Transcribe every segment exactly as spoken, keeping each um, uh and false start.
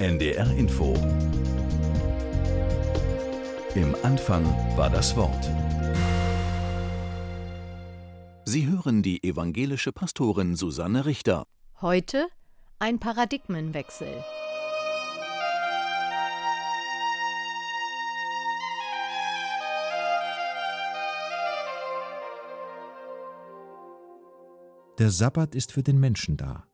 N D R Info. Im Anfang war das Wort. Sie hören die evangelische Pastorin Susanne Richter. Heute ein Paradigmenwechsel. Der Sabbat ist für den Menschen da,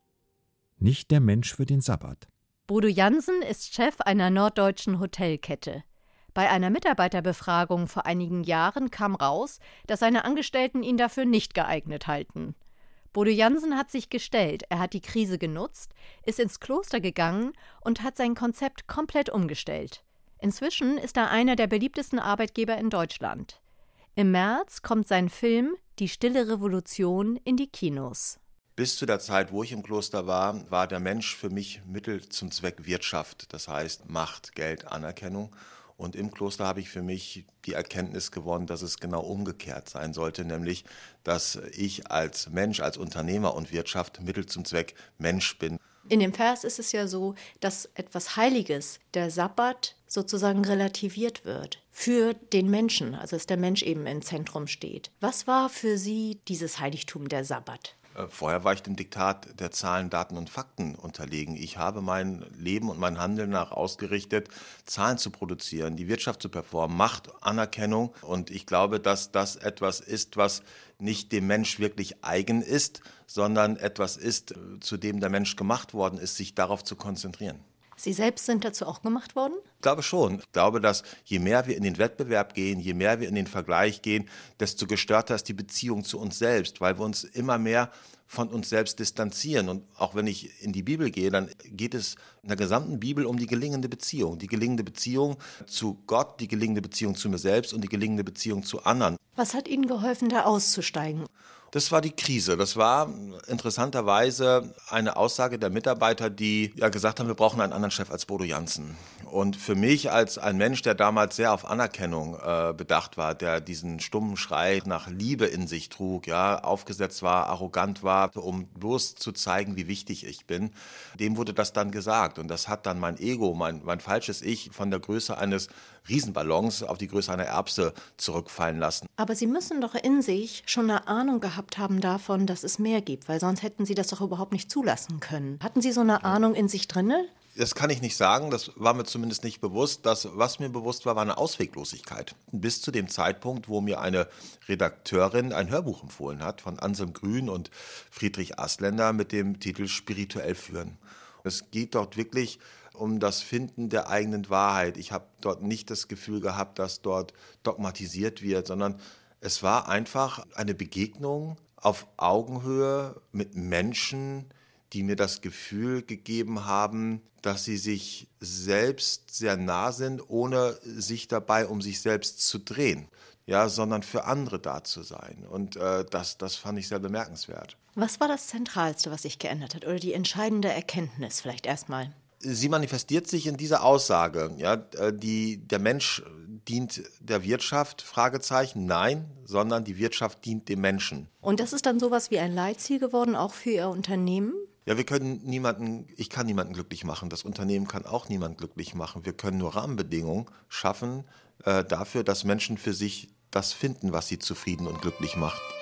nicht der Mensch für den Sabbat. Bodo Jansen ist Chef einer norddeutschen Hotelkette. Bei einer Mitarbeiterbefragung vor einigen Jahren kam raus, dass seine Angestellten ihn dafür nicht geeignet halten. Bodo Jansen hat sich gestellt, er hat die Krise genutzt, ist ins Kloster gegangen und hat sein Konzept komplett umgestellt. Inzwischen ist er einer der beliebtesten Arbeitgeber in Deutschland. Im März kommt sein Film »Die stille Revolution« in die Kinos. Bis zu der Zeit, wo ich im Kloster war, war der Mensch für mich Mittel zum Zweck Wirtschaft, das heißt Macht, Geld, Anerkennung. Und im Kloster habe ich für mich die Erkenntnis gewonnen, dass es genau umgekehrt sein sollte, nämlich, dass ich als Mensch, als Unternehmer und Wirtschaft Mittel zum Zweck Mensch bin. In dem Vers ist es ja so, dass etwas Heiliges, der Sabbat, sozusagen relativiert wird für den Menschen, also dass der Mensch eben im Zentrum steht. Was war für Sie dieses Heiligtum, der Sabbat? Vorher war ich dem Diktat der Zahlen, Daten und Fakten unterlegen. Ich habe mein Leben und mein Handeln nach ausgerichtet, Zahlen zu produzieren, die Wirtschaft zu performen, Macht, Anerkennung. Und ich glaube, dass das etwas ist, was nicht dem Mensch wirklich eigen ist, sondern etwas ist, zu dem der Mensch gemacht worden ist, sich darauf zu konzentrieren. Sie selbst sind dazu auch gemacht worden? Ich glaube schon. Ich glaube, dass je mehr wir in den Wettbewerb gehen, je mehr wir in den Vergleich gehen, desto gestörter ist die Beziehung zu uns selbst, weil wir uns immer mehr von uns selbst distanzieren. Und auch wenn ich in die Bibel gehe, dann geht es in der gesamten Bibel um die gelingende Beziehung. Die gelingende Beziehung zu Gott, die gelingende Beziehung zu mir selbst und die gelingende Beziehung zu anderen. Was hat Ihnen geholfen, da auszusteigen? Das war die Krise. Das war interessanterweise eine Aussage der Mitarbeiter, die ja gesagt haben, wir brauchen einen anderen Chef als Bodo Jansen. Und für mich als ein Mensch, der damals sehr auf Anerkennung äh, bedacht war, der diesen stummen Schrei nach Liebe in sich trug, ja, aufgesetzt war, arrogant war, um bloß zu zeigen, wie wichtig ich bin, dem wurde das dann gesagt. Und das hat dann mein Ego, mein, mein falsches Ich von der Größe eines Riesenballons auf die Größe einer Erbse zurückfallen lassen. Aber Sie müssen doch in sich schon eine Ahnung gehabt haben davon, dass es mehr gibt, weil sonst hätten Sie das doch überhaupt nicht zulassen können. Hatten Sie so eine Ahnung in sich drinne? Das kann ich nicht sagen, das war mir zumindest nicht bewusst. Das, was mir bewusst war, war eine Ausweglosigkeit. Bis zu dem Zeitpunkt, wo mir eine Redakteurin ein Hörbuch empfohlen hat von Anselm Grün und Friedrich Asländer mit dem Titel Spirituell führen. Es geht dort wirklich um das Finden der eigenen Wahrheit. Ich habe dort nicht das Gefühl gehabt, dass dort dogmatisiert wird, sondern es war einfach eine Begegnung auf Augenhöhe mit Menschen, die mir das Gefühl gegeben haben, dass sie sich selbst sehr nah sind, ohne sich dabei um sich selbst zu drehen, ja, sondern für andere da zu sein. Und äh, das, das fand ich sehr bemerkenswert. Was war das Zentralste, was sich geändert hat, oder die entscheidende Erkenntnis vielleicht erstmal? Sie manifestiert sich in dieser Aussage, ja, die, der Mensch dient der Wirtschaft, Fragezeichen, nein, sondern die Wirtschaft dient dem Menschen. Und das ist dann sowas wie ein Leitziel geworden, auch für Ihr Unternehmen? Ja, wir können niemanden, ich kann niemanden glücklich machen, das Unternehmen kann auch niemanden glücklich machen. Wir können nur Rahmenbedingungen schaffen äh, dafür, dass Menschen für sich das finden, was sie zufrieden und glücklich macht.